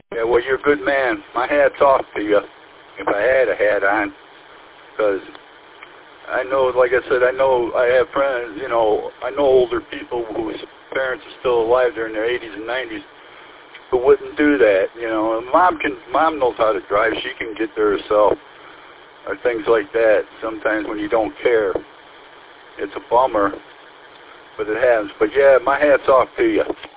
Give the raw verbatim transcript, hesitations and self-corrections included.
Yeah, well, you're a good man. My hat's off to you, if I had a hat on, because I know, like I said, I know I have friends, you know, I know older people whose parents are still alive, they're in their eighties and nineties, who wouldn't do that, you know. And mom can, mom knows how to drive, she can get there herself, or things like that. Sometimes when you don't care, it's a bummer, but it happens. But yeah, my hat's off to you.